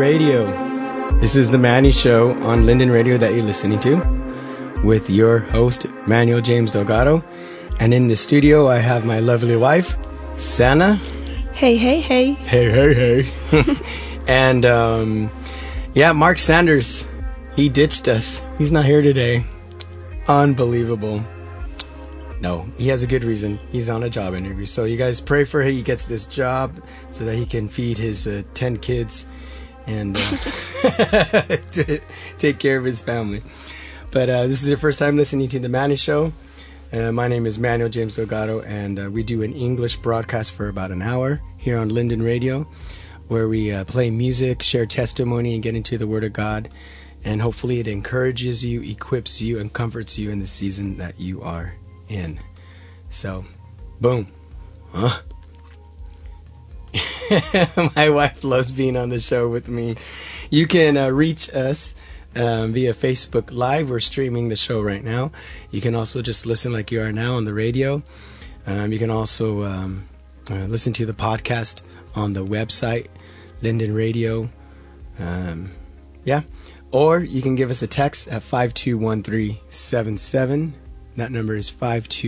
Radio. This is the Manny Show on Linden Radio that you're listening to with your host, Manuel James Delgado. And in the studio, I have my lovely wife, Sana. Hey, hey, hey. Hey, hey, hey. And, Mark Sanders, he ditched us. He's not here today. Unbelievable. No, he has a good reason. He's on a job interview. So you guys pray for him. He gets this job so that he can feed his 10 kids and take care of his family. But this is your first time listening to The Manny Show. My name is Manuel James Delgado, and we do an English broadcast for about an hour here on Linden Radio, where we play music, share testimony, and get into the Word of God. And hopefully it encourages you, equips you, and comforts you in the season that you are in. So, boom. Huh? My wife loves being on the show with me. You can reach us via Facebook Live. We're streaming the show right now. You can also just listen like you are now on the radio. You can also listen to the podcast on the website, Linden Radio. Or you can give us a text at 521377. That number is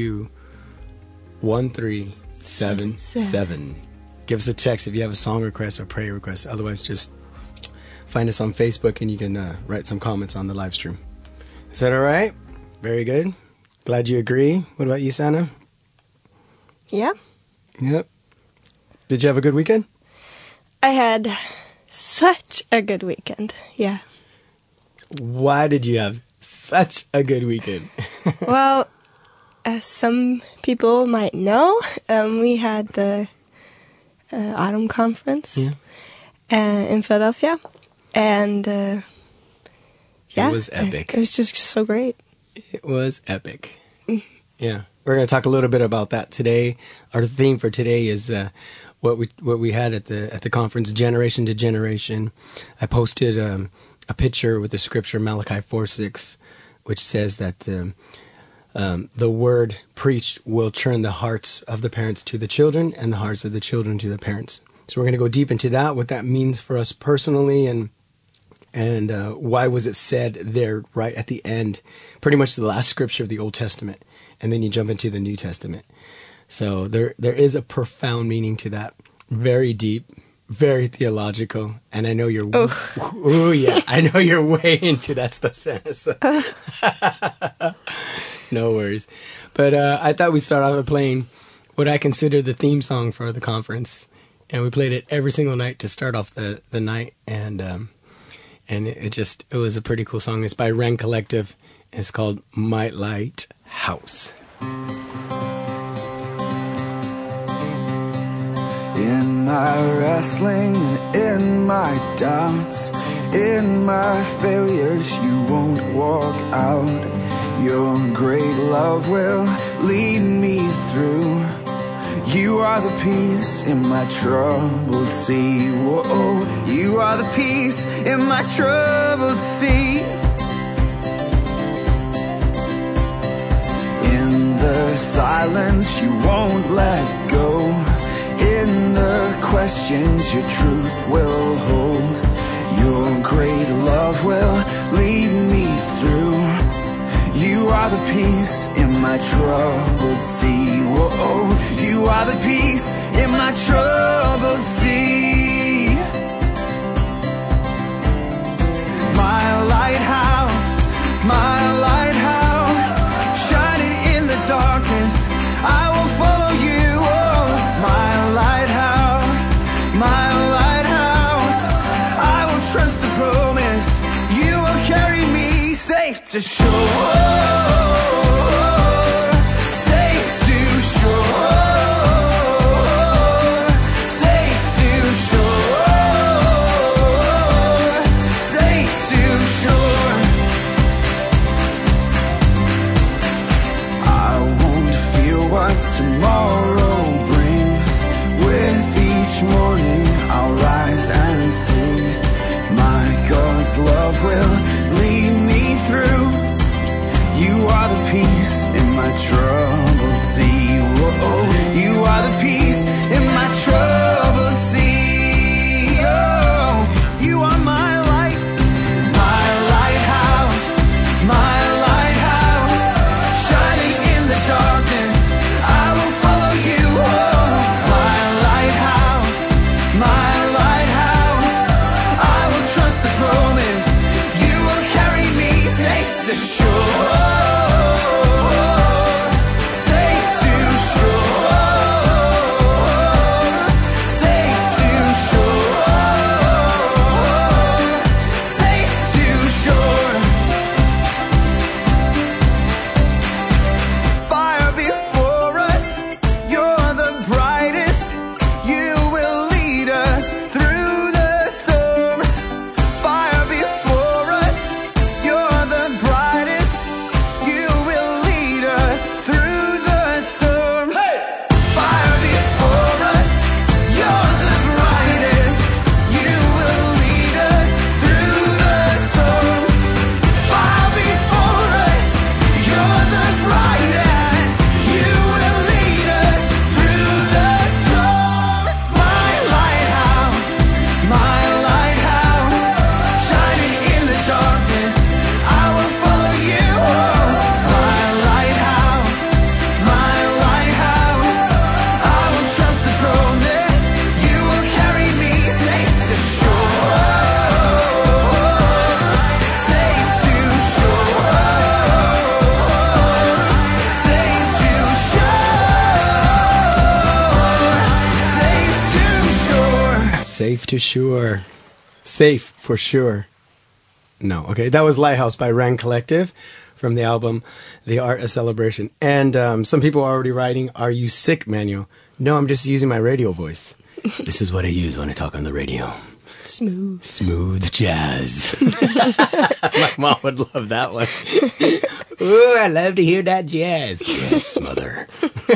521377. Give us a text if you have a song request or prayer request. Otherwise, just find us on Facebook and you can write some comments on the live stream. Is that all right? Very good. Glad you agree. What about you, Sana? Yeah. Yep. Did you have a good weekend? I had such a good weekend. Yeah. Why did you have such a good weekend? Well, as some people might know, we had the autumn conference in Philadelphia, and it was epic. It was just so great. It was epic. Yeah, we're going to talk a little bit about that today. Our theme for today is what we had at the conference, Generation to Generation. I posted a picture with the scripture Malachi 4:6, which says that the word preached will turn the hearts of the parents to the children and the hearts of the children to the parents. So we're going to go deep into that, what that means for us personally, and why was it said there right at the end, pretty much the last scripture of the Old Testament, and then you jump into the New Testament. So there is a profound meaning to that, very deep, very theological, and I know you're. I know you're way into that stuff, Santa. So. No worries, but I thought we'd start off by playing what I consider the theme song for the conference, and we played it every single night to start off the night, and it was a pretty cool song. It's by Ren Collective. It's called My Lighthouse. In my wrestling and in my doubts, in my failures, you won't walk out. Your great love will lead me through. You are the peace in my troubled sea. Whoa, you are the peace in my troubled sea. In the silence, you won't let go. In the questions, your truth will hold. Your great love will lead me through. You are the peace in my troubled sea. Whoa, you are the peace in my troubled sea. My lighthouse, shining in the darkness, I will follow you. Oh, my lighthouse, I will trust the promise. You will carry me safe to shore. Safe to shore. Safe to shore. Safe to shore. I won't fear what tomorrow brings. With each morning I'll rise and sing. My God's love will lead me through. You are the peace in my troubled sea. Whoa, you are the peace in my troubled sea. Oh, you are my Safe to sure. Safe for sure. No, okay. That was Lighthouse by Rand Collective from the album The Art of Celebration. And some people are already writing, "Are you sick, Manuel?" No, I'm just using my radio voice. This is what I use when I talk on the radio. Smooth jazz. My mom would love that one. Ooh, I love to hear that jazz. Yes, mother.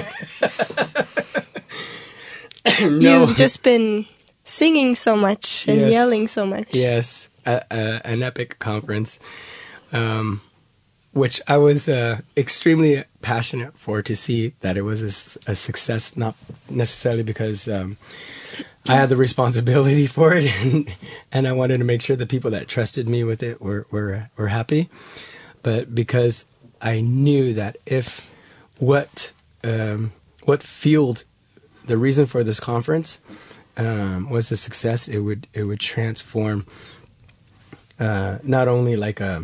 No. You've just been singing so much and Yes. yelling so much. Yes, an epic conference, which I was extremely passionate for, to see that it was a success, not necessarily because I had the responsibility for it, and I wanted to make sure the people that trusted me with it were happy, but because I knew that if what fueled the reason for this conference was a success, it would transform not only like a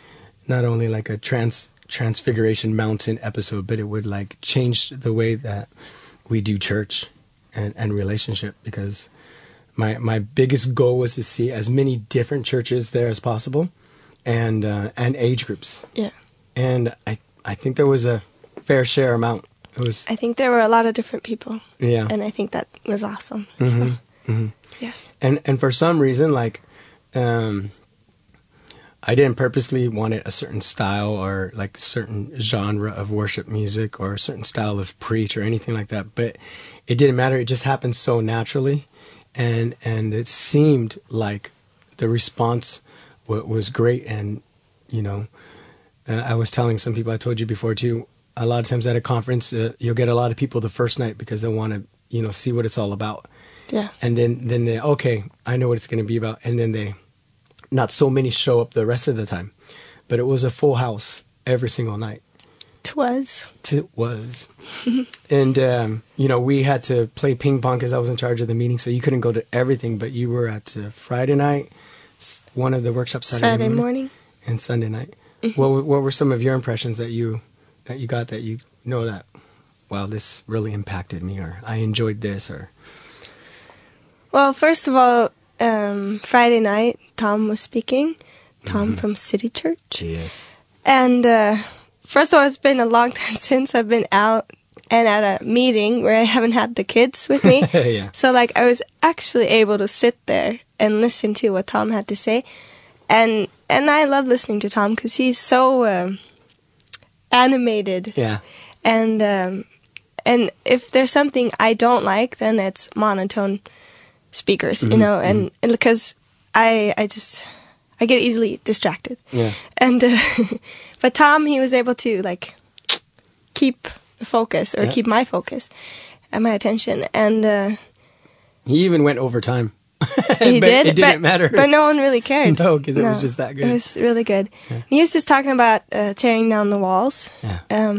Transfiguration Mountain episode, but it would like change the way that we do church and relationship. Because my biggest goal was to see as many different churches there as possible, and age groups. Yeah. And I think there was a fair share amount. I think there were a lot of different people. Yeah. And I think that was awesome. Mm-hmm. So, Mm-hmm. yeah. And for some reason, like, I didn't purposely want it a certain style or like certain genre of worship music or a certain style of preach or anything like that. But it didn't matter. It just happened so naturally. And it seemed like the response was great. And, you know, I was telling some people, I told you before too, a lot of times at a conference, you'll get a lot of people the first night because they want to, you know, see what it's all about. Yeah. And then they, okay, I know what it's going to be about. And then not so many show up the rest of the time, but it was a full house every single night. It was. And, you know, we had to play ping pong because I was in charge of the meeting. So you couldn't go to everything, but you were at Friday night, one of the workshops, Saturday morning, and Sunday night. Mm-hmm. What were some of your impressions that you got that you know that, wow, this really impacted me, or I enjoyed this, or? Well, first of all, Friday night, Tom was speaking. Tom from City Church. Yes. And first of all, it's been a long time since I've been out and at a meeting where I haven't had the kids with me. Yeah. So, like, I was actually able to sit there and listen to what Tom had to say. And I love listening to Tom because he's so animated. Yeah. And if there's something I don't like, then it's monotone speakers, you know, and because I get easily distracted. Yeah. And but Tom, he was able to like keep the focus or keep my focus and my attention, and he even went over time. He did. It didn't matter. But no one really cared. No, because it was just that good. It was really good. Yeah. He was just talking about tearing down the walls. Yeah.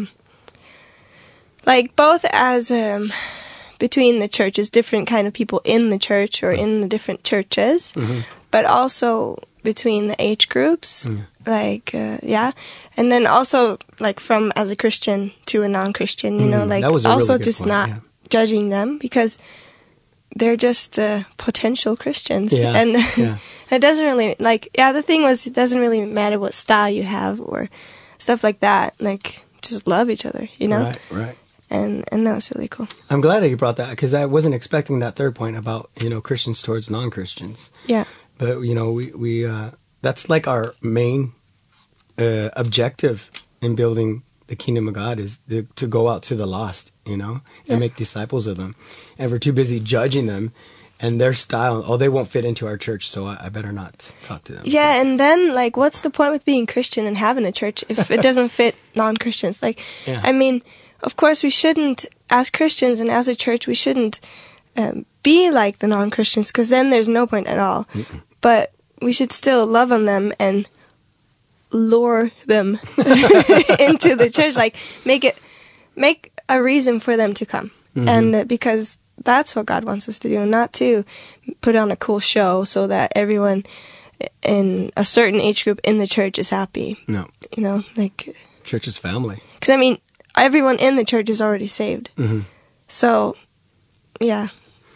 Like both as between the churches, different kind of people in the church or in the different churches, but also between the age groups, like, and then also, like, from as a Christian to a non-Christian, you know, like, also really just point, not judging them, because they're just potential Christians, and it doesn't really, like, the thing was, it doesn't really matter what style you have or stuff like that, like, just love each other, you know? Right. And that was really cool. I'm glad that you brought that, because I wasn't expecting that third point about, you know, Christians towards non-Christians. Yeah. But, you know, we that's like our main objective in building the kingdom of God, is to go out to the lost, you know, and make disciples of them. And we're too busy judging them and their style. They won't fit into our church, so I better not talk to them. Yeah, and then, like, what's the point with being Christian and having a church if it doesn't fit non-Christians? Like, I mean, of course, we shouldn't, as Christians and as a church, we shouldn't be like the non-Christians, because then there's no point at all. But we should still love on them and lure them into the church, like make a reason for them to come, and because that's what God wants us to do, not to put on a cool show so that everyone in a certain age group in the church is happy. No, you know, like, church is family. Because I mean, everyone in the church is already saved. So, yeah.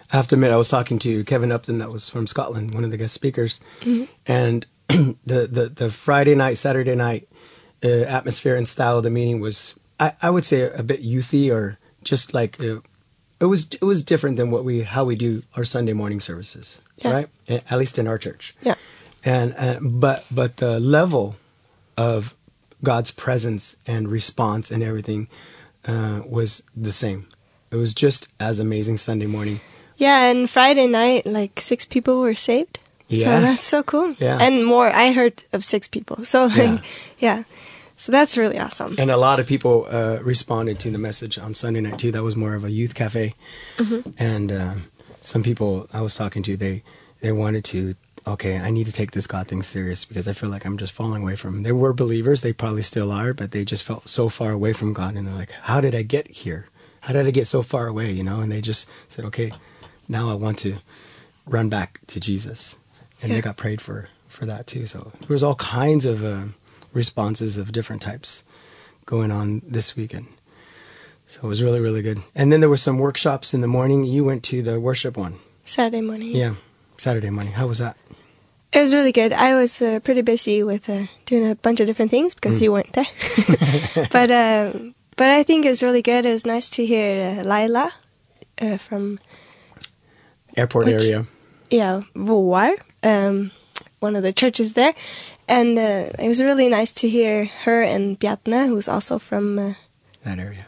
I have to admit, I was talking to Kevin Upton, that was from Scotland, one of the guest speakers, and the Friday night, Saturday night atmosphere and style of the meeting was, I would say, a bit youthy, or just like it was different than how we do our Sunday morning services, right? At least in our church. Yeah. And but the level of God's presence and response and everything was the same. It was just as amazing Sunday morning. Yeah, and Friday night, like 6 people were saved. Yeah. So that's so cool. Yeah. And more, I heard of 6 people. So like, yeah. So that's really awesome. And a lot of people responded to the message on Sunday night too. That was more of a youth cafe. And some people I was talking to, they wanted to, okay, I need to take this God thing serious because I feel like I'm just falling away from him. They were believers. They probably still are, but they just felt so far away from God. And they're like, how did I get here? How did I get so far away? You know? And they just said, okay, now I want to run back to Jesus. And they got prayed for that too. So there was all kinds of responses of different types going on this weekend. So it was really, really good. And then there were some workshops in the morning. You went to the worship one. Saturday morning. Yeah, Saturday morning. How was that? It was really good. I was pretty busy with doing a bunch of different things because you weren't there. But I think it was really good. It was nice to hear Laila from... Airport area. Yeah, Voar, one of the churches there. And it was really nice to hear her and Bjarne, who's also from... that area.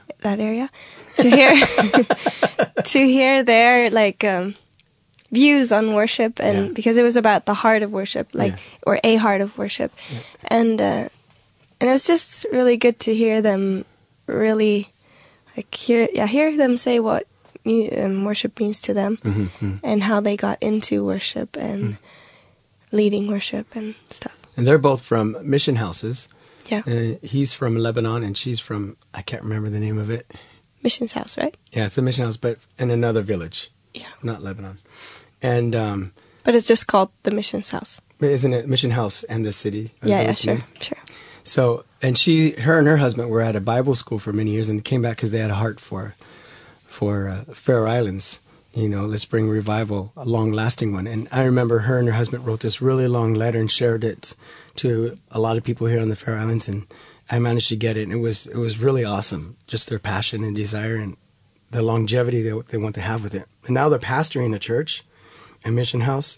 To hear their, like... views on worship, and because it was about the heart of worship, or a heart of worship, and it was just really good to hear them really hear them say what worship means to them, and how they got into worship and leading worship and stuff. And they're both from mission houses. Yeah, he's from Lebanon, and she's from, I can't remember the name of it. Missions house, right? Yeah, it's a mission house, but in another village. Yeah, not Lebanon. And but it's just called the Missions House. Isn't it Mission House and the city? Yeah, sure. So, and her and her husband were at a Bible school for many years, and came back because they had a heart for Faroe Islands. You know, let's bring revival, a long-lasting one. And I remember her and her husband wrote this really long letter and shared it to a lot of people here on the Faroe Islands, and I managed to get it. And it was really awesome, just their passion and desire and the longevity they want to have with it. And now they're pastoring a church. A mission house,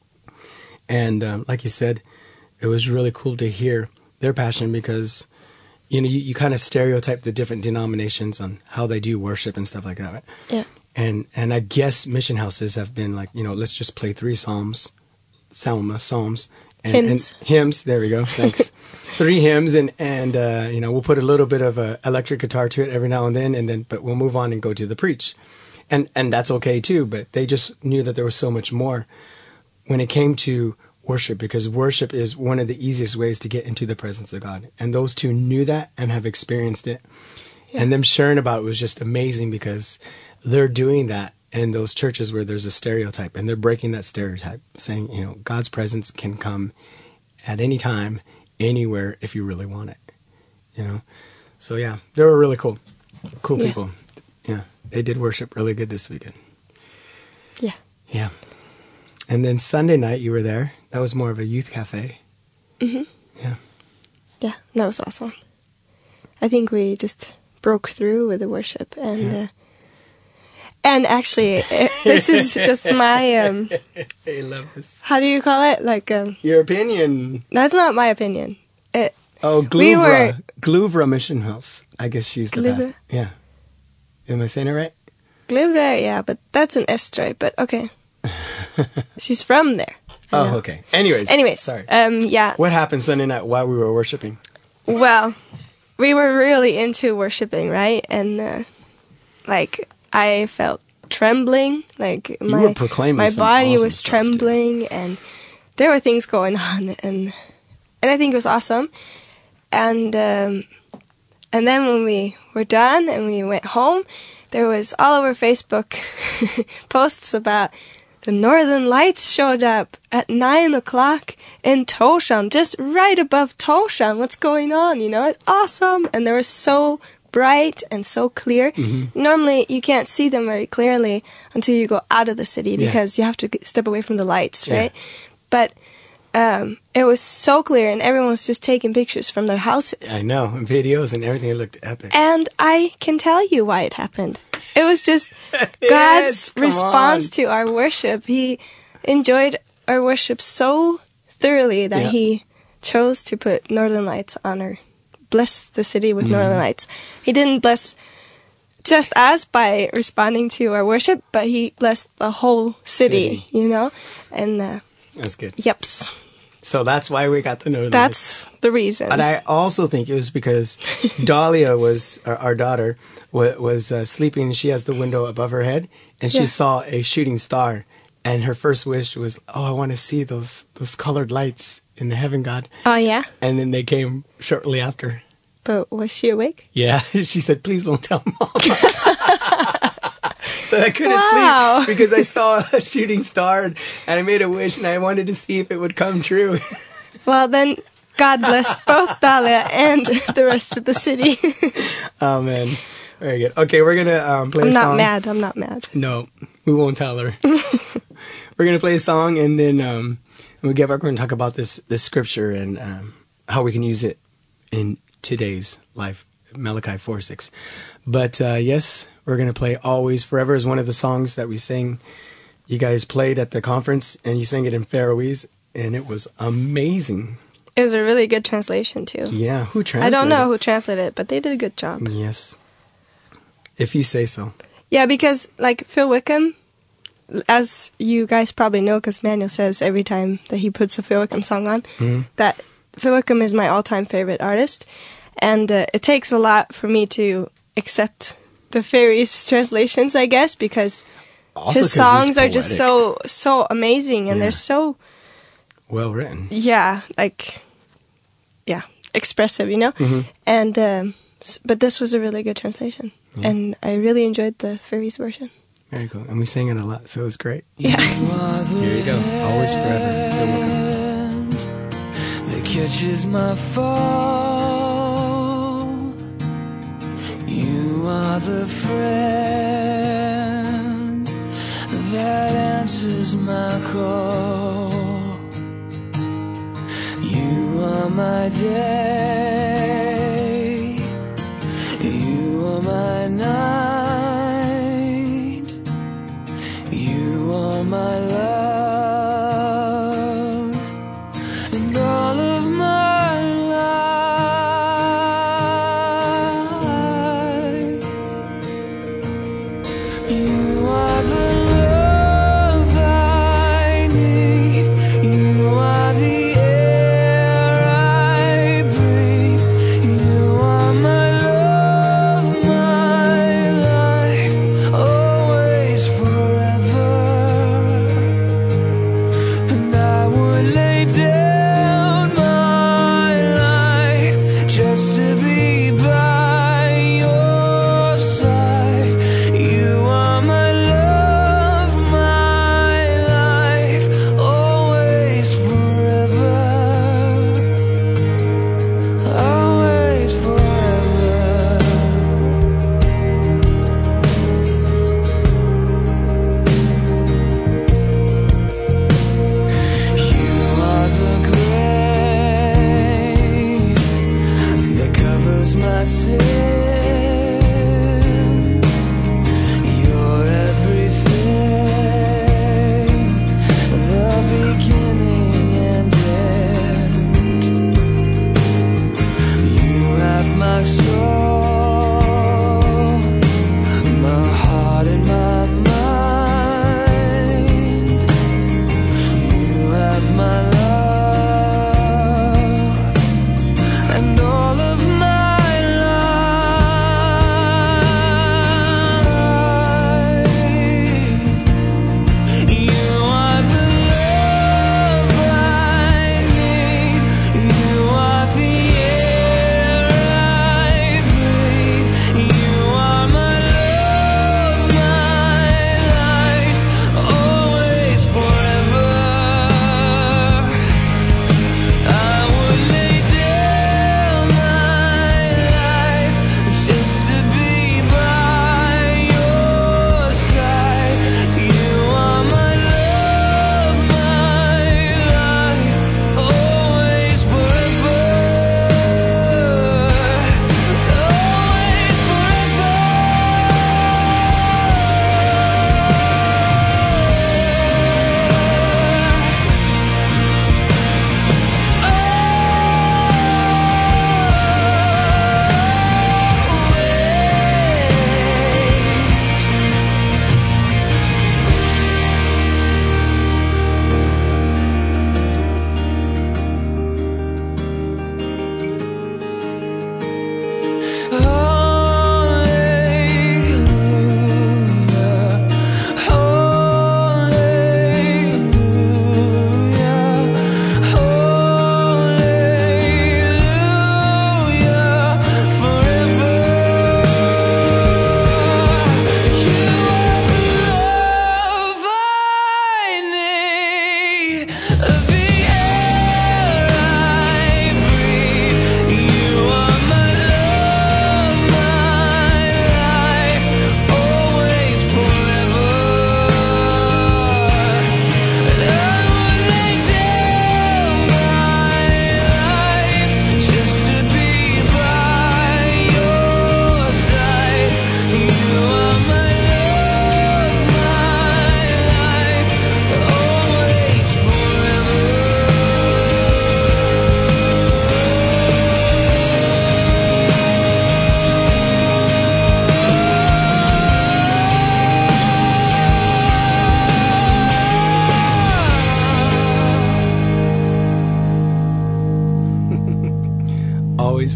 and like you said, it was really cool to hear their passion, because you kind of stereotype the different denominations on how they do worship and stuff like that, right? Yeah. And I guess mission houses have been like, let's just play 3 psalms, and hymns. There we go. Thanks. 3 hymns, and we'll put a little bit of a electric guitar to it every now and then, but we'll move on and go to the preach. And that's okay too, but they just knew that there was so much more when it came to worship, because worship is one of the easiest ways to get into the presence of God. And those two knew that and have experienced it. Yeah. And them sharing about it was just amazing, because they're doing that in those churches where there's a stereotype, and they're breaking that stereotype, saying, God's presence can come at any time, anywhere, if you really want it. So yeah, they were really cool people. Yeah. They did worship really good this weekend. Yeah. Yeah. And then Sunday night you were there. That was more of a youth cafe. Mm-hmm. Yeah. Yeah, that was awesome. I think we just broke through with the worship. And actually, this is just my... I love this. How do you call it? Like your opinion. That's not my opinion. Gluvra Mission House. I guess she's the best. Yeah. Am I saying it right? Gluvra, yeah, but that's an S stripe, but okay. She's from there. Oh, okay. Anyways. Sorry. Yeah. What happened Sunday night while we were worshiping? Well, we were really into worshiping, right? And, I felt trembling. Like, you were proclaiming my body awesome was trembling, and there were things going on, and I think it was awesome. And then when we were done and we went home, there was all over Facebook posts about the Northern Lights showed up at 9 o'clock in Toshan, just right above Toshan. What's going on? It's awesome. And there were so bright and so clear. Normally, you can't see them very clearly until you go out of the city because you have to step away from the lights, right? But it was so clear, and everyone was just taking pictures from their houses. I know, and videos and everything. It looked epic. And I can tell you why it happened. It was just God's response to our worship. He enjoyed our worship so thoroughly that He chose to put Northern Lights on our, bless the city with Northern Lights. He didn't bless just us by responding to our worship, but He blessed the whole city. You know? And that's good. Yeps. So that's why we got the Northern Lights. That's the reason. And I also think it was because Dahlia was, our daughter, was sleeping, and she has the window above her head, and she saw a shooting star. And her first wish was, oh, I want to see those colored lights in the heaven, God. Oh, yeah? And then they came shortly after. But was she awake? Yeah. She said, please don't tell Mom. So I couldn't sleep because I saw a shooting star, and I made a wish, and I wanted to see if it would come true. Well, then God blessed both Dahlia and the rest of the city. Oh, man. Very good. Okay, we're going to play a song. I'm not mad. No, we won't tell her. We're going to play a song, and then when we get back, we're going to talk about this scripture and how we can use it in today's life, Malachi 4:6. But yes, we're going to play Always Forever is one of the songs that we sang. You guys played at the conference, and you sang it in Faroese, and it was amazing. It was a really good translation, too. Yeah, who translated it? I don't know who translated it, but they did a good job. Yes. If you say so. Yeah, because, like, Phil Wickham, as you guys probably know, because Manuel says every time that he puts a Phil Wickham song on, that Phil Wickham is my all-time favorite artist. And it takes a lot for me to accept the Faroese translations, I guess, because also his songs are just so amazing, and they're so... well written. Yeah, like... yeah, expressive, you know? And... but this was a really good translation. And I really enjoyed the Faroese version. Very cool. And we sang it a lot, so it was great. Yeah. Here you go. Always Forever. That catches my fall. You are the friend that answers my call. You are my day. You are my night. You are my love, and all of my life. You are the love I need. You are the air I breathe. You are my love, my life, always forever. And I would lay down my life just to be by your side. You are my love,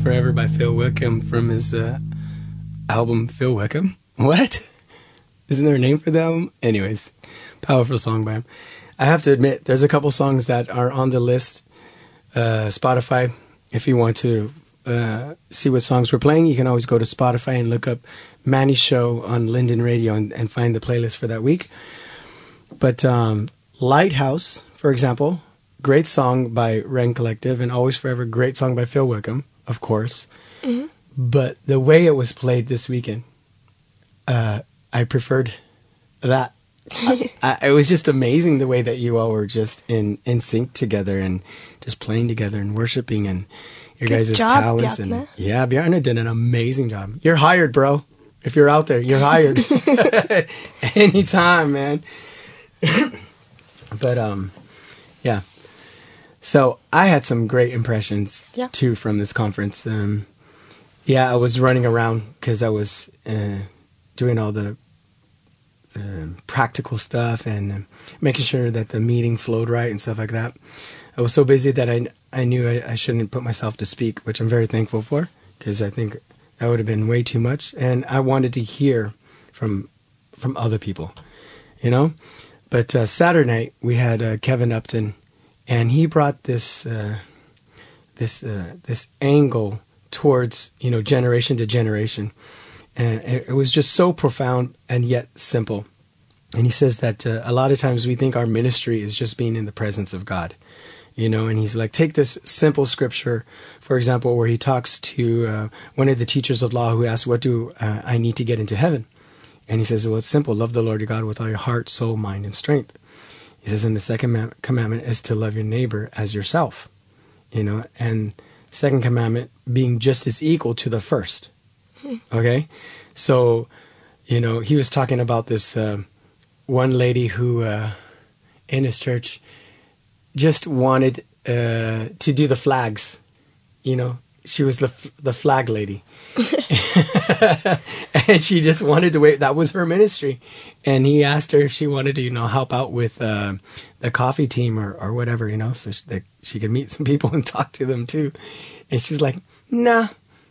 Forever by Phil Wickham from his album Phil Wickham. What? Isn't there a name for the album? Anyways, powerful song by him. I have to admit, there's a couple songs that are on the list. Spotify, if you want to see what songs we're playing, you can always go to Spotify and look up Manny's show on Linden Radio and find the playlist for that week. But Lighthouse, for example, great song by Ren Collective, and Always Forever, great song by Phil Wickham, of course. Mm-hmm. But the way it was played this weekend, I preferred that. It was just amazing the way that you all were just in sync together and just playing together and worshiping and your guys' talents. Bjarne. And yeah, Bjarne did an amazing job. You're hired, bro. If you're out there, you're hired. Anytime, man. But yeah. So I had some great impressions too from this conference. I was running around because I was doing all the practical stuff and making sure that the meeting flowed right and stuff like that. I was so busy that I knew I shouldn't put myself to speak, which I'm very thankful for, because I think that would have been way too much. And I wanted to hear from other people, you know. But Saturday night we had Kevin Upton, and he brought this angle towards, you know, generation to generation. And it was just so profound and yet simple. And he says that a lot of times we think our ministry is just being in the presence of God, you know. And he's like, take this simple scripture, for example, where he talks to one of the teachers of law who asks, what do I need to get into heaven? And he says, well, it's simple. Love the Lord your God with all your heart, soul, mind, and strength. He says, and the second commandment is to love your neighbor as yourself, you know. And second commandment being just as equal to the first. Okay, so, you know, he was talking about this one lady who in his church just wanted to do the flags. You know, she was the flag lady. And she just wanted to wait. That was her ministry. And he asked her if she wanted to, you know, help out with the coffee team or whatever, you know, so that she could meet some people and talk to them too. And she's like, nah.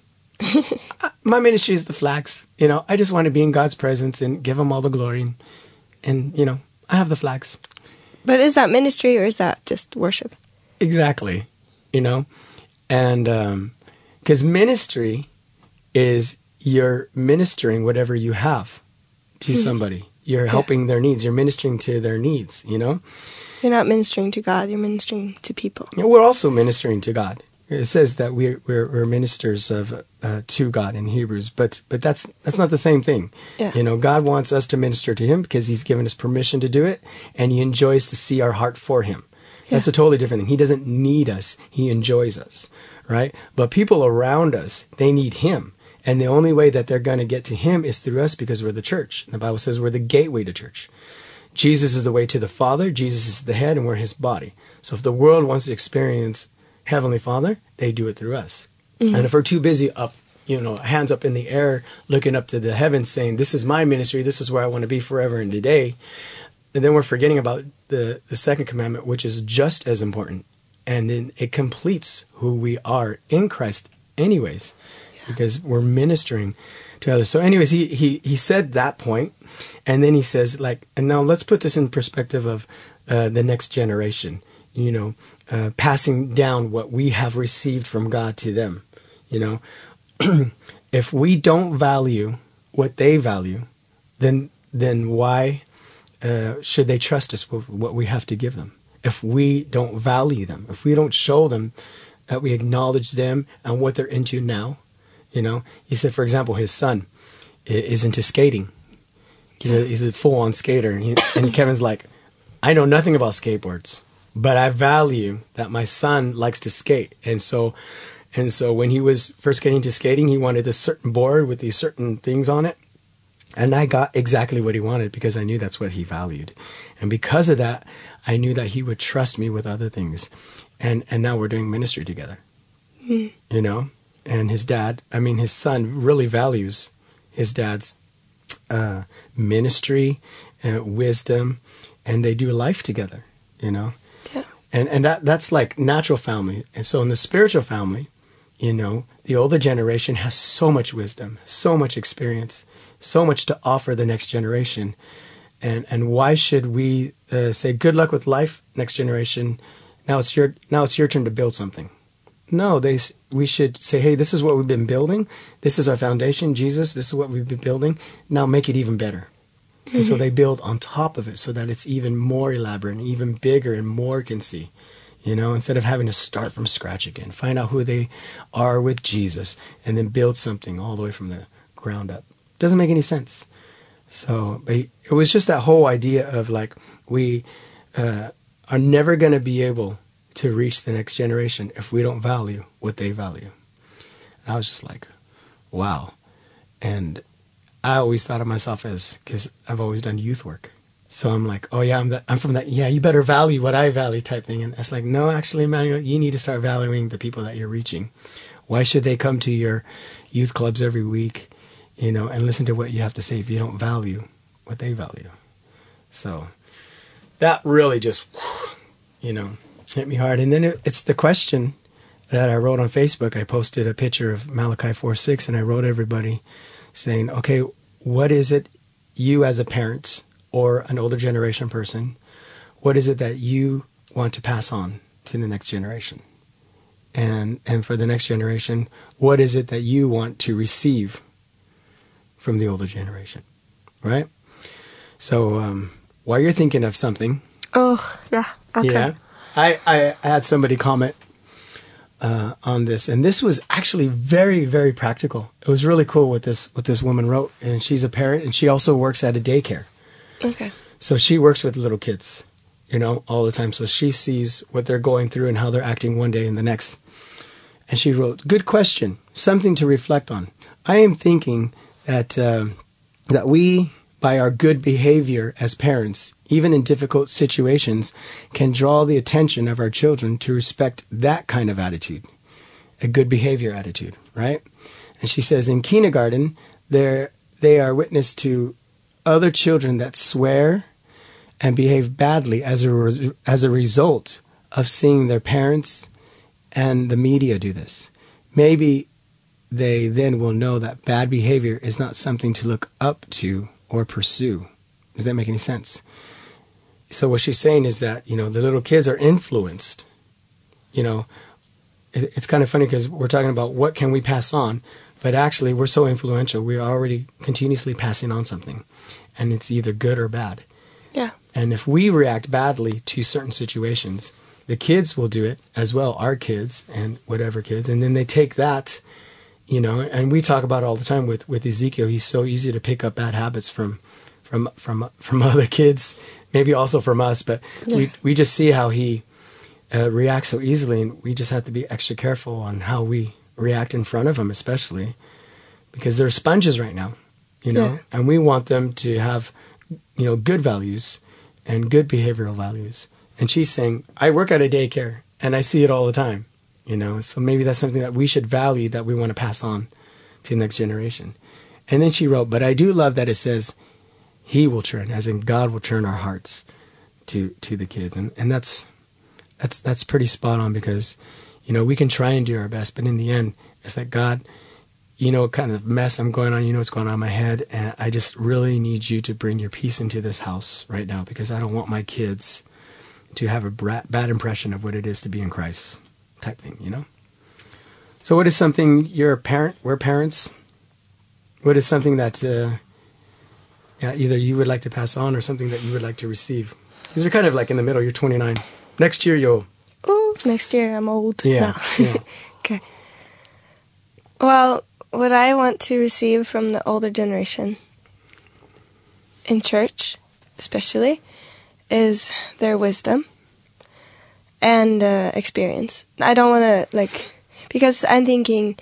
My ministry is the flags. You know, I just want to be in God's presence and give him all the glory. And, you know, I have the flags. But is that ministry or is that just worship? Exactly. You know, and because ministry is you're ministering whatever you have to somebody. You're helping their needs. You're ministering to their needs, you know. You're not ministering to God. You're ministering to people. We're also ministering to God. It says that we're ministers of to God in Hebrews, but that's not the same thing. Yeah. You know, God wants us to minister to him because he's given us permission to do it, and he enjoys to see our heart for him. Yeah. That's a totally different thing. He doesn't need us. He enjoys us, right? But people around us, they need him. And the only way that they're going to get to him is through us because we're the church. The Bible says we're the gateway to church. Jesus is the way to the Father. Jesus is the head, and we're his body. So if the world wants to experience Heavenly Father, they do it through us. Mm-hmm. And if we're too busy up, you know, hands up in the air, looking up to the heavens saying, this is my ministry, this is where I want to be forever and today, and then we're forgetting about the second commandment, which is just as important. And then it completes who we are in Christ anyways, because we're ministering to others. So anyways, he said that point, and then he says, like, and now let's put this in perspective of the next generation. You know, passing down what we have received from God to them. You know, if we don't value what they value, then why should they trust us with what we have to give them? If we don't value them, if we don't show them that we acknowledge them and what they're into now, you know. He said, for example, his son is into skating. He's a full-on skater, and Kevin's like, I know nothing about skateboards, but I value that my son likes to skate. And so when he was first getting into skating, he wanted a certain board with these certain things on it. And I got exactly what he wanted because I knew that's what he valued. And because of that, I knew that he would trust me with other things. And now we're doing ministry together, you know. And his son really values his dad's ministry, wisdom, and they do life together, you know. And that's like natural family. And so in the spiritual family, You know, the older generation has so much wisdom, so much experience, so much to offer the next generation. And why should we say good luck with life, next generation? Now it's your turn to build something. No, we should say, hey, this is what we've been building. This is our foundation, Jesus. This is what we've been building. Now make it even better. Mm-hmm. And so they build on top of it so that it's even more elaborate and even bigger and more can see. You know, instead of having to start from scratch again, find out who they are with Jesus and then build something all the way from the ground up. Doesn't make any sense. So but it was just that whole idea of like, we are never going to be able to reach the next generation if we don't value what they value. And I was just like, wow. And I always thought of myself as, because I've always done youth work. So I'm like, oh yeah, I'm from that. Yeah, you better value what I value type thing. And it's like, no, actually, Emmanuel, you need to start valuing the people that you're reaching. Why should they come to your youth clubs every week, you know, and listen to what you have to say if you don't value what they value? So that really just, you know, hit me hard. And then it's the question that I wrote on Facebook. I posted a picture of Malachi 4:6, and I wrote everybody saying, okay, what is it you as a parent or an older generation person, what is it that you want to pass on to the next generation? And for the next generation, what is it that you want to receive from the older generation? Right? So while you're thinking of something. Oh, yeah. Okay. Yeah. I had somebody comment on this, and this was actually very, very practical. It was really cool what this woman wrote, and she's a parent, and she also works at a daycare. Okay. So she works with little kids, you know, all the time. So she sees what they're going through and how they're acting one day and the next. And she wrote, good question, something to reflect on. I am thinking that that we, by our good behavior as parents, even in difficult situations, can draw the attention of our children to respect that kind of attitude, a good behavior attitude, right? And she says in kindergarten, they are witness to other children that swear and behave badly as a result of seeing their parents and the media do this. Maybe they then will know that bad behavior is not something to look up to or pursue. Does that make any sense? So what she's saying is that, you know, the little kids are influenced. You know, it's kind of funny because we're talking about what can we pass on, but actually we're so influential. We're already continuously passing on something, and it's either good or bad. Yeah. And if we react badly to certain situations, the kids will do it as well, our kids and whatever kids, and then they take that, you know, and we talk about it all the time with Ezekiel. He's so easy to pick up bad habits from other kids, maybe also from us, but yeah. we just see how he reacts so easily, and we just have to be extra careful on how we react in front of him, especially because they're sponges right now, you know, yeah. And we want them to have, you know, good values and good behavioral values. And she's saying, I work at a daycare and I see it all the time, you know, so maybe that's something that we should value, that we want to pass on to the next generation. And then she wrote, but I do love that it says he will turn, as in God will turn our hearts to the kids. And that's pretty spot on, because, you know, we can try and do our best, but in the end, it's like, God, you know what kind of mess I'm going on, you know what's going on in my head, and I just really need you to bring your peace into this house right now, because I don't want my kids to have a bad impression of what it is to be in Christ type thing, you know? So what is something, you're a parent, we're parents, what is something that either you would like to pass on or something that you would like to receive? Because you're kind of like in the middle, you're 29. Next year you'll... Ooh, next year I'm old. Yeah. No. Yeah. Okay. Well, what I want to receive from the older generation, in church especially, is their wisdom and experience. I don't want to, because I'm thinking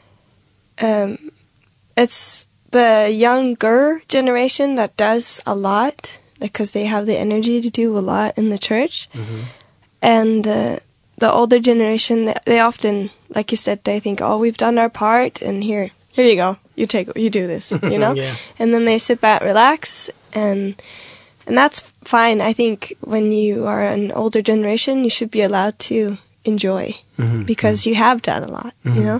it's the younger generation that does a lot, because they have the energy to do a lot in the church. Mm-hmm. And the older generation, they often, like you said, they think, oh, we've done our part, and here you go, you do this, you know? Yeah. And then they sit back, relax, and that's fine. I think when you are an older generation, you should be allowed to enjoy because you have done a lot, you know?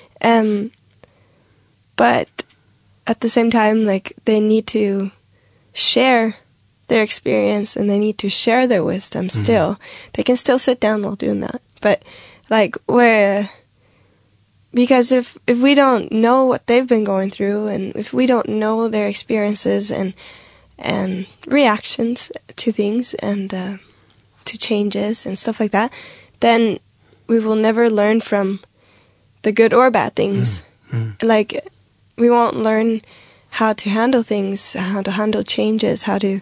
But at the same time, like, they need to share their experience and they need to share their wisdom still. They can still sit down while doing that. But, like, because if we don't know what they've been going through and if we don't know their experiences and reactions to things and to changes and stuff like that, then we will never learn from the good or bad things. Like, we won't learn how to handle things, how to handle changes, how to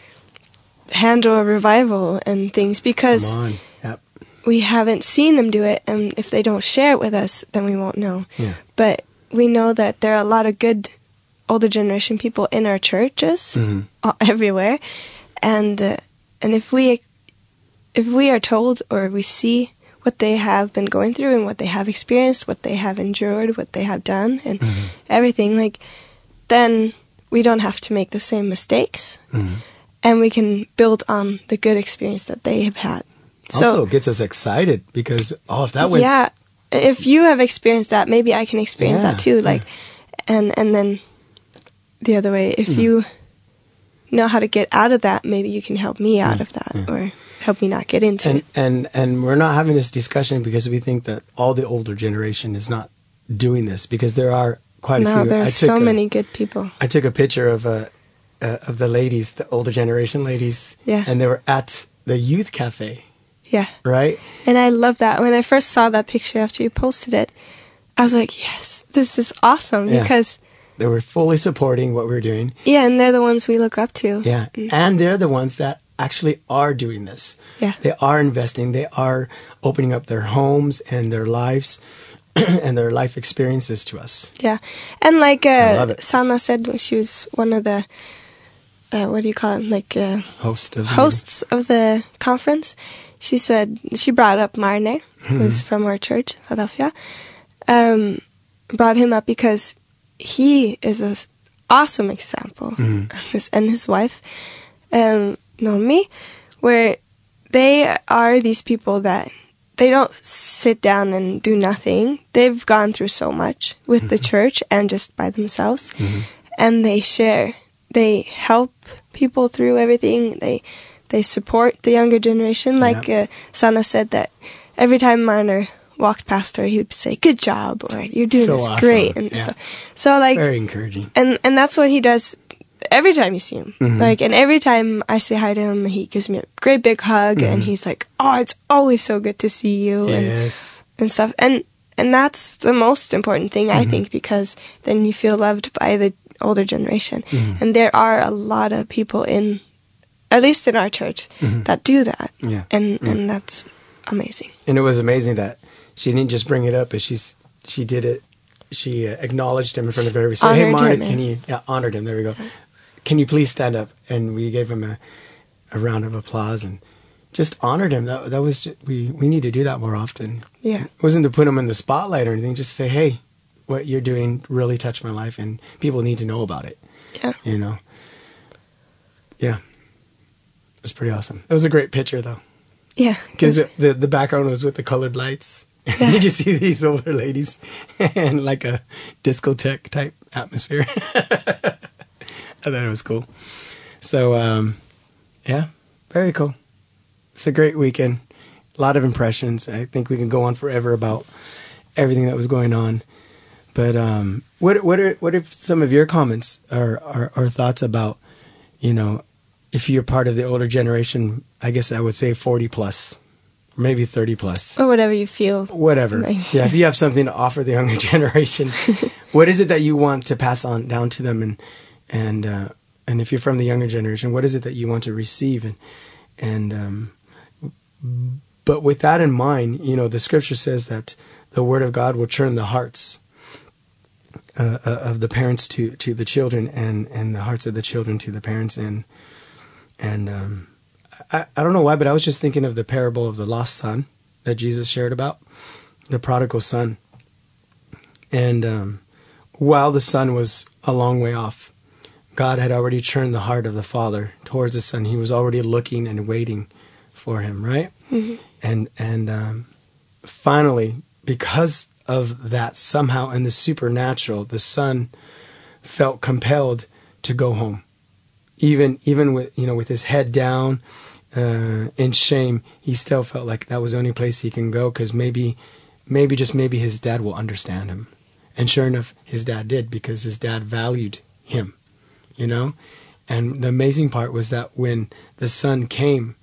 handle a revival and things, because we haven't seen them do it, and if they don't share it with us, then we won't know. But we know that there are a lot of good older generation people in our churches, everywhere, and if we are told or we see what they have been going through and what they have experienced, what they have endured, what they have done, and everything, like, then we don't have to make the same mistakes, and we can build on the good experience that they have had. Also, it gets us excited because, if that went... Yeah, if you have experienced that, maybe I can experience that too. Like, and then the other way, if you know how to get out of that, maybe you can help me out of that, or help me not get into it. And we're not having this discussion because we think that all the older generation is not doing this, because there are quite a few. No, there are so many good people. I took a picture of the ladies, the older generation ladies, and they were at the youth cafe. Yeah. Right? And I love that. When I first saw that picture after you posted it, I was like, yes, this is awesome, because they were fully supporting what we were doing. Yeah, and they're the ones we look up to. Yeah, and they're the ones that actually are doing this. Yeah. They are investing. They are opening up their homes and their lives and their life experiences to us. Yeah. And like Sanna said when she was one of the, what do you call it? Like hosts of the conference. She said, she brought up Marne, who's from our church, Philadelphia. Brought him up because he is an awesome example. And his wife, Nomi, where they are these people that they don't sit down and do nothing. They've gone through so much with the church and just by themselves. And they share. They help people through everything. They support the younger generation. Like Sanna said, that every time Marner walked past her, he would say, "Good job," or "You're doing this great." And so like, very encouraging. And that's what he does every time you see him. Like, and every time I say hi to him, he gives me a great big hug, and he's like, "Oh, it's always so good to see you," and stuff. And that's the most important thing, I think, because then you feel loved by the older generation. And there are a lot of people at least in our church, that do that. And that's amazing. And it was amazing that she didn't just bring it up, but she did it. She acknowledged him in front of everybody. Said, "Hey, Mark, can you..." Yeah, honored him. There we go. "Can you please stand up?" And we gave him a round of applause and just honored him. That was we need to do that more often. Yeah, it wasn't to put him in the spotlight or anything. Just to say, "Hey, what you're doing really touched my life, and people need to know about it." Yeah, you know. Yeah, it was pretty awesome. It was a great picture, though. Yeah, because the background was with the colored lights. Yeah. You just see these older ladies and like a discotheque type atmosphere. I thought it was cool. So, yeah, very cool. It's a great weekend. A lot of impressions. I think we can go on forever about everything that was going on. But what are some of your comments or thoughts about, you know, if you're part of the older generation? I guess I would say 40 plus. Maybe 30 plus. Or whatever you feel. Whatever. Yeah, if you have something to offer the younger generation, what is it that you want to pass on down to them? And if you're from the younger generation, what is it that you want to receive? But with that in mind, you know, the scripture says that the word of God will turn the hearts of the parents to the children, and the hearts of the children to the parents. And I don't know why, but I was just thinking of the parable of the lost son that Jesus shared about, the prodigal son. And while the son was a long way off, God had already turned the heart of the father towards the son. He was already looking and waiting for him, right? Mm-hmm. finally, because of that, somehow in the supernatural, the son felt compelled to go home. Even with, with his head down, in shame, he still felt like that was the only place he can go, because maybe his dad will understand him. And sure enough, his dad did, because his dad valued him, And the amazing part was that when the son came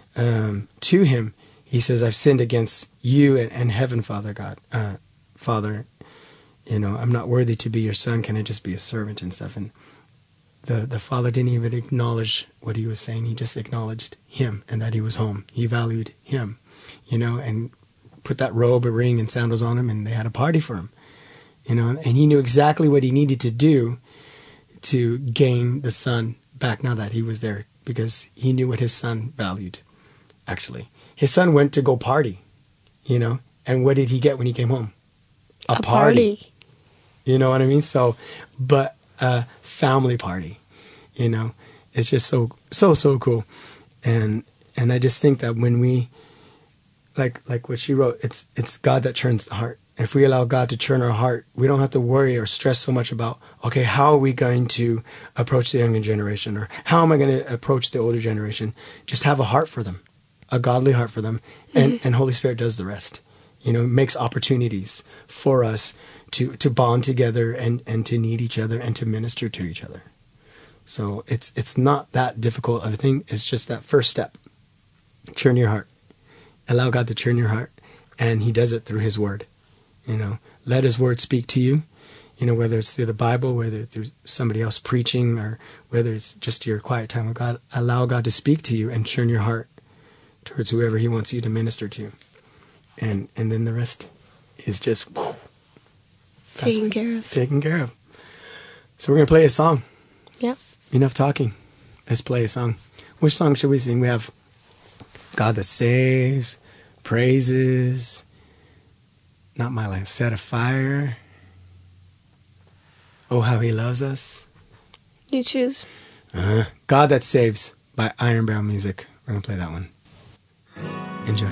to him, he says, "I've sinned against you and heaven, Father God. Father, I'm not worthy to be your son. Can I just be a servant and stuff?" And the father didn't even acknowledge what he was saying. He just acknowledged him and that he was home. He valued him, and put that robe, a ring, and sandals on him, and they had a party for him, and he knew exactly what he needed to do to gain the son back now that he was there, because he knew what his son valued, actually. His son went to go party, and what did he get when he came home? A party. You know what I mean? So, but a family party, it's just so cool. And I just think that when we, like what she wrote, it's God that churns the heart. If we allow God to churn our heart, we don't have to worry or stress so much about, okay, how are we going to approach the younger generation, or how am I going to approach the older generation? Just have a heart for them, a godly heart for them, and Holy Spirit does the rest. Makes opportunities for us to bond together and to need each other and to minister to each other. So it's not that difficult of a thing. It's just that first step. Churn your heart. Allow God to churn your heart, and He does it through His Word. Let His Word speak to you. Whether it's through the Bible, whether it's through somebody else preaching, or whether it's just your quiet time with God. Allow God to speak to you and churn your heart towards whoever He wants you to minister to. And then the rest is just taken care of. So we're going to play a song. Yep. Enough talking. Let's play a song. Which song should we sing? We have God That Saves, Praises, Not My Life, Set Afire, Oh How He Loves Us. You choose. God That Saves by Iron Barrel Music. We're going to play that one. Enjoy.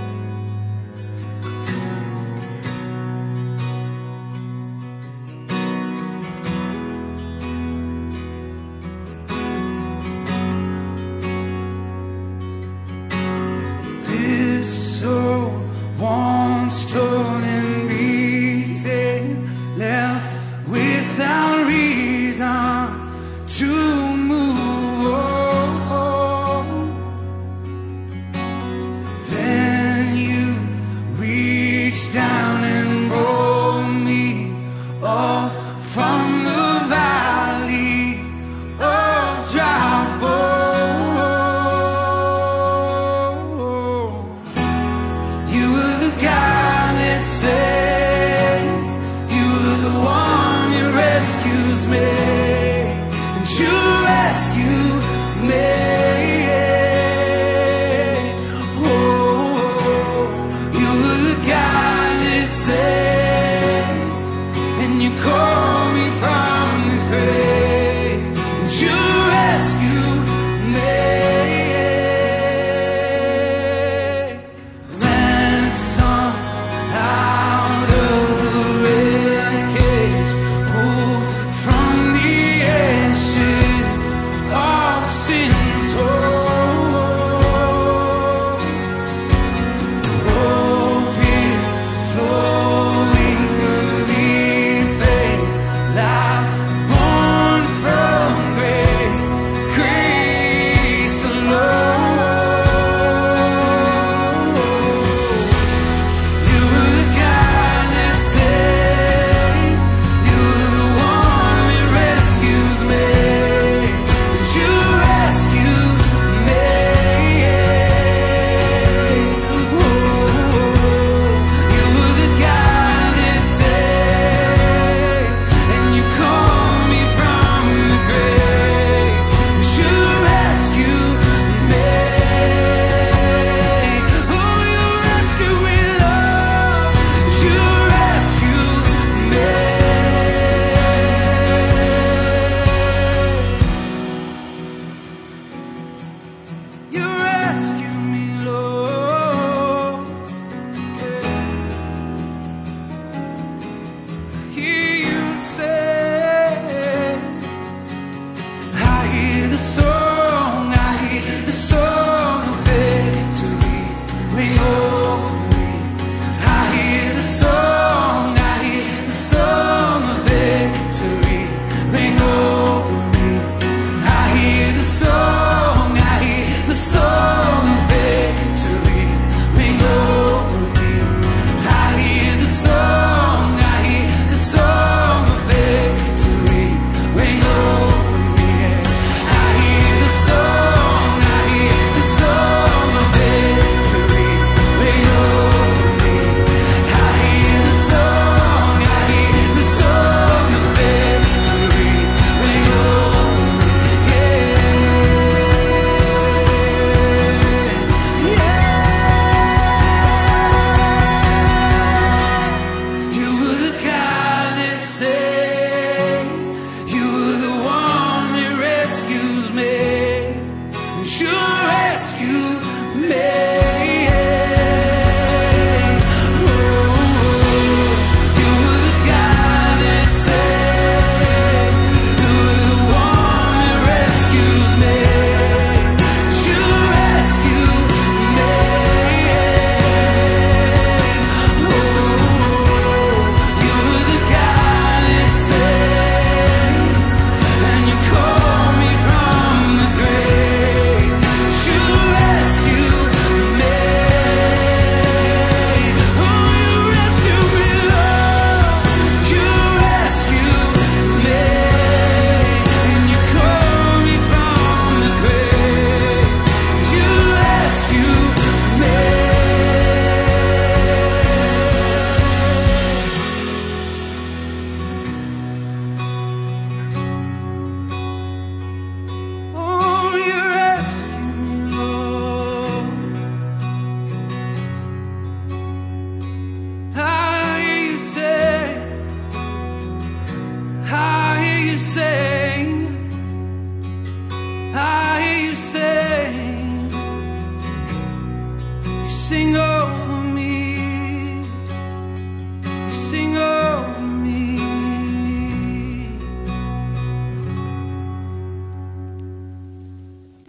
Torn and beaten, left without reason to move on. Then you reached down and brought me up from the valley of dry bones. You were the God saves, you are the one who rescues me, and you rescue me. Oh, you are the God that saves, and you call me from the grave, and you rescue me. Ransom out of the wreckage, oh, from the ashes of sin.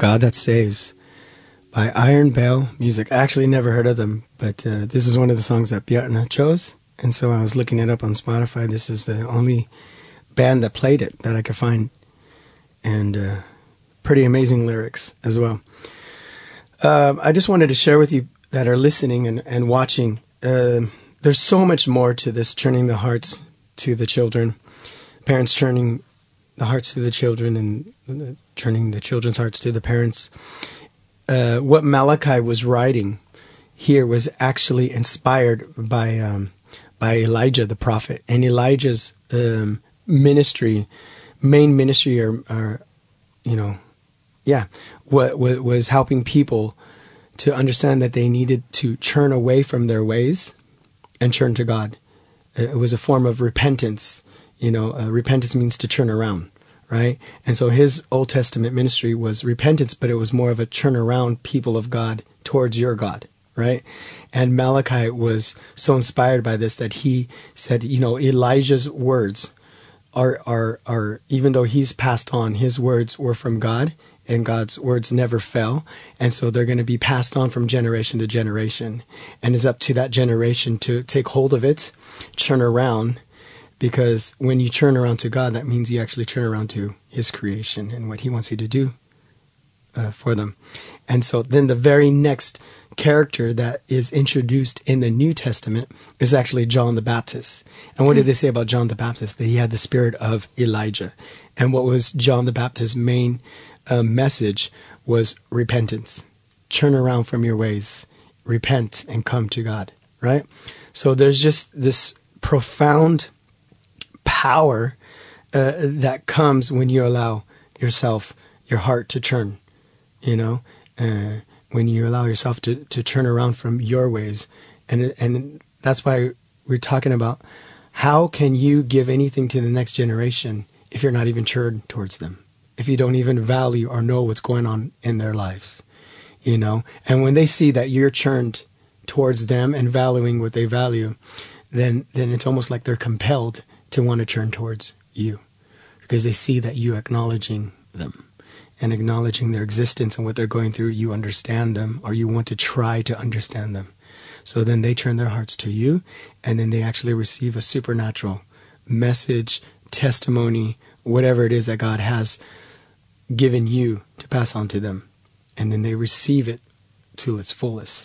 God That Saves by Iron Bell Music. I actually never heard of them, but this is one of the songs that Bjarne chose. And so I was looking it up on Spotify. This is the only band that played it that I could find. And pretty amazing lyrics as well. I just wanted to share with you that are listening and watching. There's so much more to this turning the hearts to the children. Parents turning the hearts to the children and turning the children's hearts to the parents. What Malachi was writing here was actually inspired by Elijah the prophet. And Elijah's main ministry what was helping people to understand that they needed to turn away from their ways and turn to God. It was a form of repentance. Repentance means to turn around, right? And so his Old Testament ministry was repentance, but it was more of a turn around, people of God, towards your God, right? And Malachi was so inspired by this that he said, Elijah's words are even though he's passed on, his words were from God, and God's words never fell. And so they're going to be passed on from generation to generation. And it's up to that generation to take hold of it, turn around, because when you turn around to God, that means you actually turn around to his creation and what he wants you to do for them. And so then the very next character that is introduced in the New Testament is actually John the Baptist. And what did they say about John the Baptist? That he had the spirit of Elijah. And what was John the Baptist's main message was repentance. Turn around from your ways. Repent and come to God, right? So there's just this profound power that comes when you allow your heart to turn, when you allow yourself to turn around from your ways. And that's why we're talking about how can you give anything to the next generation if you're not even turned towards them, if you don't even value or know what's going on in their lives, And when they see that you're turned towards them and valuing what they value, then it's almost like they're compelled to want to turn towards you, because they see that you acknowledging them and acknowledging their existence and what they're going through. You understand them, or you want to try to understand them. So then they turn their hearts to you, and then they actually receive a supernatural message, testimony, whatever it is that God has given you to pass on to them. And then they receive it to its fullest.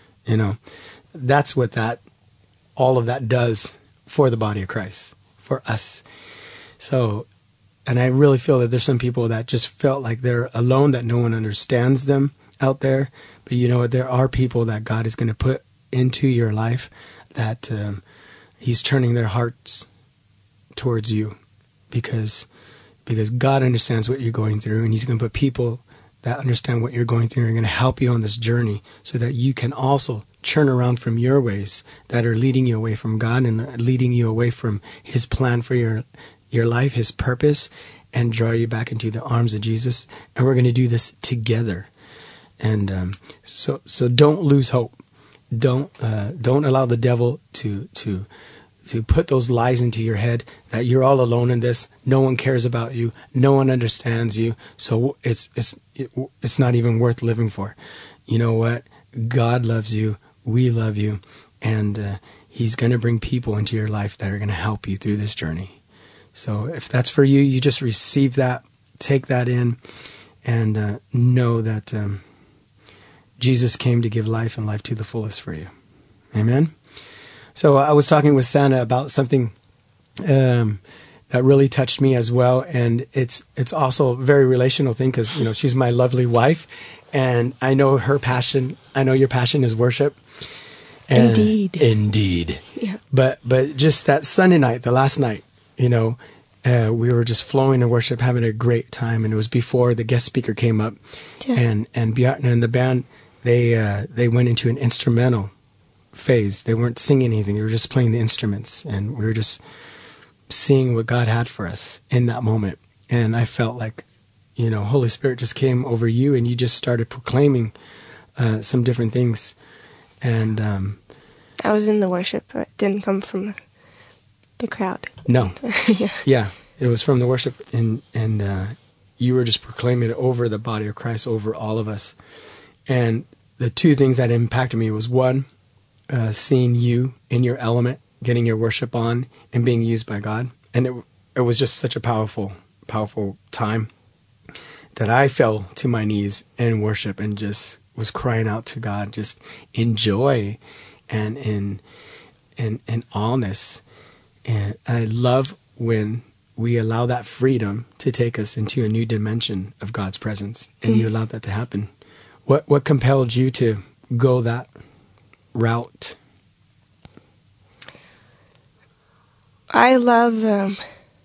That's what all of that does for the body of Christ, for us. So, and I really feel that there's some people that just felt like they're alone, that no one understands them out there. But you know what? There are people that God is going to put into your life that he's turning their hearts towards you because God understands what you're going through, and he's going to put people that understand what you're going through and are going to help you on this journey so that you can also turn around from your ways that are leading you away from God and leading you away from his plan for your life, his purpose, and draw you back into the arms of Jesus. And we're going to do this together. And so don't lose hope. Don't allow the devil to put those lies into your head that you're all alone in this. No one cares about you. No one understands you. So it's not even worth living for. You know what? God loves you. We love you. And he's going to bring people into your life that are going to help you through this journey. So if that's for you, you just receive that, take that in, and know that Jesus came to give life and life to the fullest for you. Amen? So I was talking with Santa about something that really touched me as well, and it's also a very relational thing because she's my lovely wife, and I know her passion. I know your passion is worship. And indeed. Yeah. But just that Sunday night, the last night, we were just flowing in worship, having a great time, and it was before the guest speaker came up, and Bjarne and the band they went into an instrumental phase. They weren't singing anything; they were just playing the instruments, and we were just seeing what God had for us in that moment. And I felt like, Holy Spirit just came over you, and you just started proclaiming some different things. And I was in the worship, but it didn't come from the crowd. No. Yeah, it was from the worship, and you were just proclaiming it over the body of Christ, over all of us. And the two things that impacted me was, one, seeing you in your element, getting your worship on, and being used by God. And it was just such a powerful time that I fell to my knees in worship and just was crying out to God, just in joy and in allness. And I love when we allow that freedom to take us into a new dimension of God's presence, and you allowed that to happen. What compelled you to go that route? I love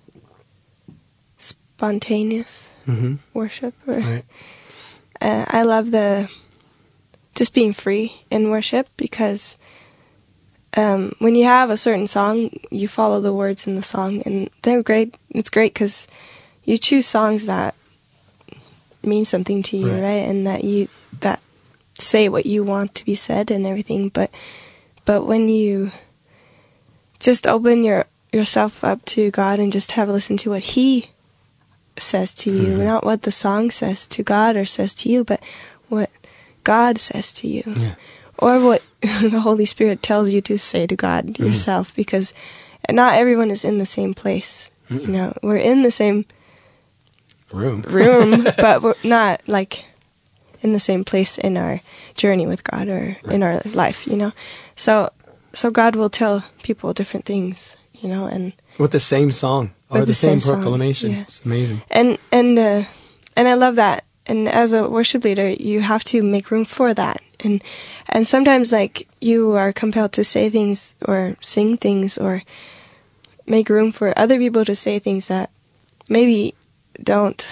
spontaneous worship. Right. I love just being free in worship, because when you have a certain song, you follow the words in the song, and they're great. It's great because you choose songs that mean something to you, right? And that say what you want to be said and everything. But when you just open yourself up to God and just have a listen to what He says to you, not what the song says to God or says to you, but what God says to you. Yeah. Or what the Holy Spirit tells you to say to God yourself, because not everyone is in the same place. You know, we're in the same room, but we're not like in the same place in our journey with God or in our life. You know, so God will tell people different things. You know, and with the same song or the same proclamation. Yeah. It's amazing. And I love that. And as a worship leader, you have to make room for that. And sometimes, like, you are compelled to say things or sing things or make room for other people to say things that maybe aren't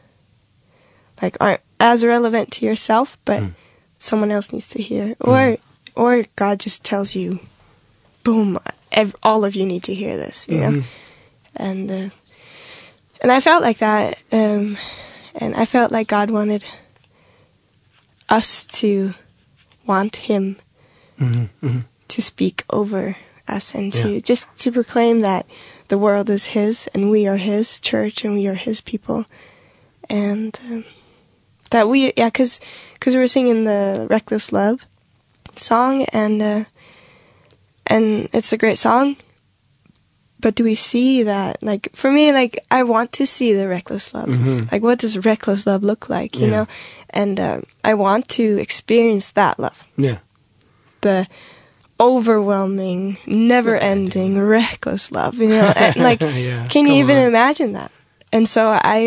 as relevant to yourself, but someone else needs to hear. Or God just tells you, boom, all of you need to hear this, you know? And I felt like that, and I felt like God wanted us to want Him to speak over us and to proclaim that the world is His and we are His church and we are His people, and that because we were singing the Reckless Love song, and it's a great song. But do we see that? Like, for me, like, I want to see the reckless love. Like, what does reckless love look like, you know? And I want to experience that love. Yeah. The overwhelming, never-ending, reckless love, you know? And, like, can you even imagine that? And so I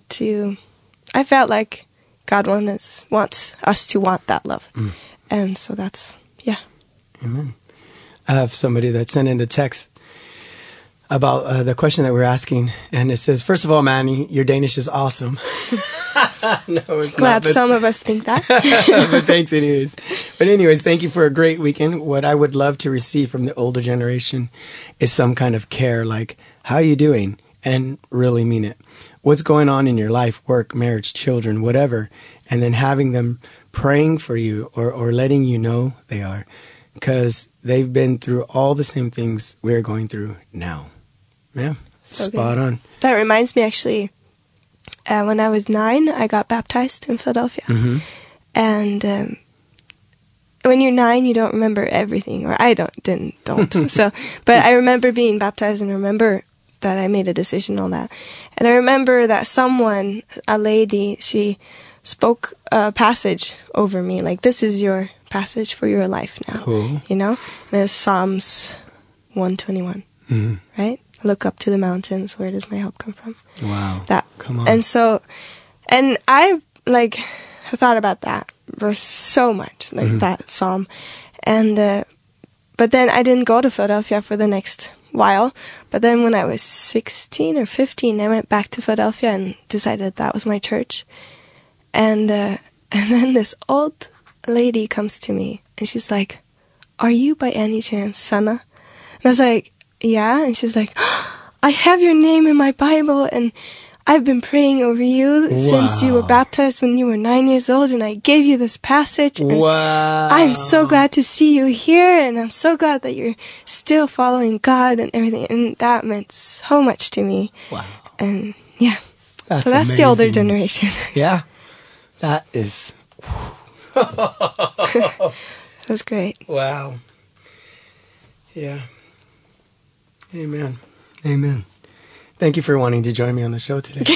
felt like God wants us to want that love. And so that's, Amen. I have somebody that sent in a text about the question that we're asking, and it says, first of all, Manny, your Danish is awesome. No, it's glad not, some of us think that. But thanks anyways. But anyways, thank you for a great weekend. What I would love to receive from the older generation is some kind of care, like, how are you doing? And really mean it. What's going on in your life, work, marriage, children, whatever, and then having them praying for you or letting you know they are, because they've been through all the same things we're going through now. Yeah, so spot good. On. That reminds me, actually, when I was 9, I got baptized in Philadelphia. And when you're 9, you don't remember everything, or I don't. So, but I remember being baptized, and remember that I made a decision on that. And I remember that someone, a lady, she spoke a passage over me, like, this is your passage for your life now. Cool. You know? And it was Psalms 121, right? Look up to the mountains. Where does my help come from? Wow. That. Come on. And so, and I, like, thought about that verse so much, like that psalm. And, but then I didn't go to Philadelphia for the next while. But then when I was 16 or 15, I went back to Philadelphia and decided that was my church. And then this old lady comes to me, and she's like, are you by any chance Sanna? And I was like, yeah. And she's like, I have your name in my Bible, and I've been praying over you since you were baptized when you were 9 years old, and I gave you this passage. And I'm so glad to see you here, and I'm so glad that you're still following God and everything. And that meant so much to me. Wow. And yeah. So that's the older generation. Yeah. That is... That was great. Wow. Yeah. Amen. Amen. Thank you for wanting to join me on the show today.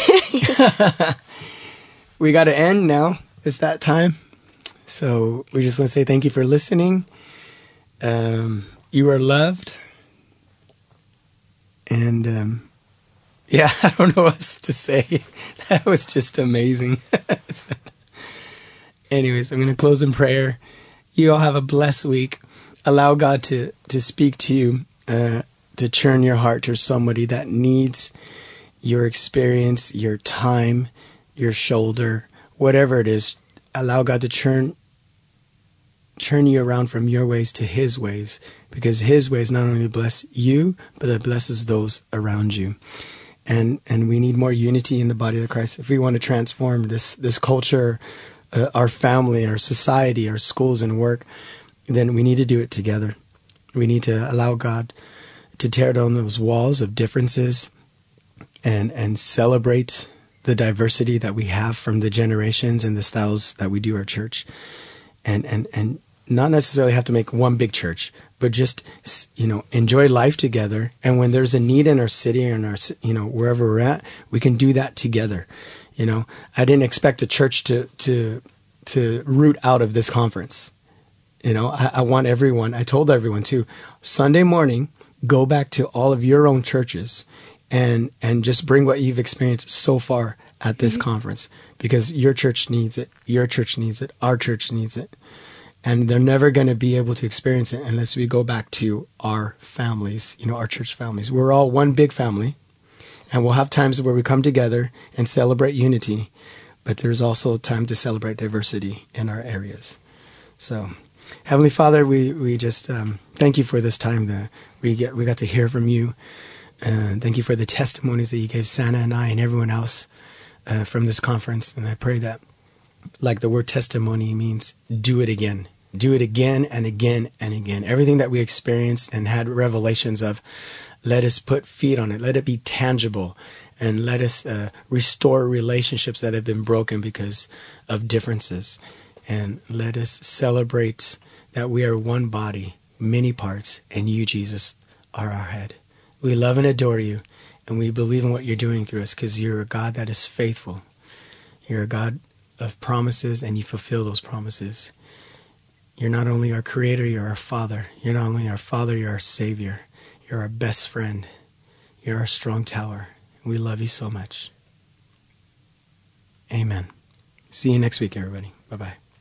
We got to end now. It's that time. So we just want to say thank you for listening. You are loved. And yeah, I don't know what else to say. That was just amazing. Anyways, I'm going to close in prayer. You all have a blessed week. Allow God to speak to you, to churn your heart to somebody that needs your experience, your time, your shoulder, whatever it is. Allow God to churn you around from your ways to His ways, because His ways not only bless you, but it blesses those around you. And we need more unity in the body of Christ. If we want to transform this culture, our family, our society, our schools and work, then we need to do it together. We need to allow God to tear down those walls of differences and celebrate the diversity that we have from the generations and the styles that we do our church. And not necessarily have to make one big church, but just, enjoy life together. And when there's a need in our city or in our, wherever we're at, we can do that together. I didn't expect the church to root out of this conference. I want everyone, I told everyone too, Sunday morning, go back to all of your own churches and just bring what you've experienced so far at this conference, because your church needs it. Your church needs it. Our church needs it. And they're never going to be able to experience it unless we go back to our families, our church families. We're all one big family, and we'll have times where we come together and celebrate unity, but there's also time to celebrate diversity in our areas. So, Heavenly Father, we just thank you for this time that we got to hear from you. Thank you for the testimonies that you gave Sana and I and everyone else from this conference. And I pray that, like the word testimony means, do it again. Do it again and again and again. Everything that we experienced and had revelations of, let us put feet on it. Let it be tangible. And let us restore relationships that have been broken because of differences. And let us celebrate that we are one body, many parts, and you, Jesus, are our head. We love and adore you, and we believe in what you're doing through us, because you're a God that is faithful. You're a God of promises, and you fulfill those promises. You're not only our Creator, you're our Father. You're not only our Father, you're our Savior. You're our best friend. You're our strong tower. We love you so much. Amen. See you next week, everybody. Bye-bye.